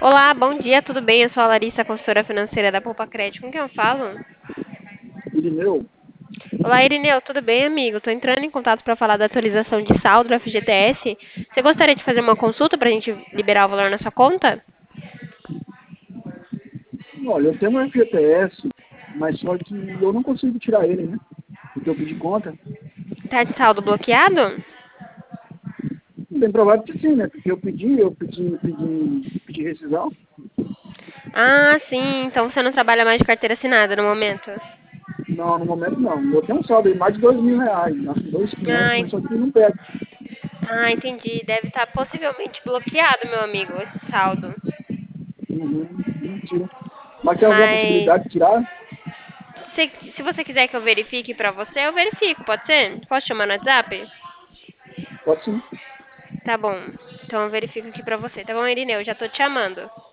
Olá, bom dia, tudo bem? Eu sou a Larissa, consultora financeira da Poupa Crédito. Com quem eu falo? Irineu, Olá, Irineu, tudo bem, amigo? Estou entrando em contato para falar da atualização de saldo do FGTS. Você gostaria de fazer uma consulta para a gente liberar o valor na sua conta? olha, eu tenho um FGTS, mas só que eu não consigo tirar ele, né? Porque eu pedi conta. Tá de saldo bloqueado? Bem provável que sim, né? Porque pedi rescisão. Ah, sim, então você não trabalha mais de carteira assinada no momento. Não, no momento não. Eu tenho um saldo aí, mais de R$ 2.000, acho que 2.500, Ah, mas só que não pega. entendi. Deve estar possivelmente bloqueado, meu amigo, esse saldo. Uhum, mentira. Mas tem alguma Mas possibilidade de tirar? se você quiser que eu verifique para você, eu verifico, pode ser? Posso chamar no WhatsApp? Pode sim. Tá bom. Então eu verifico aqui pra você. Tá bom, Irineu? Já tô te chamando.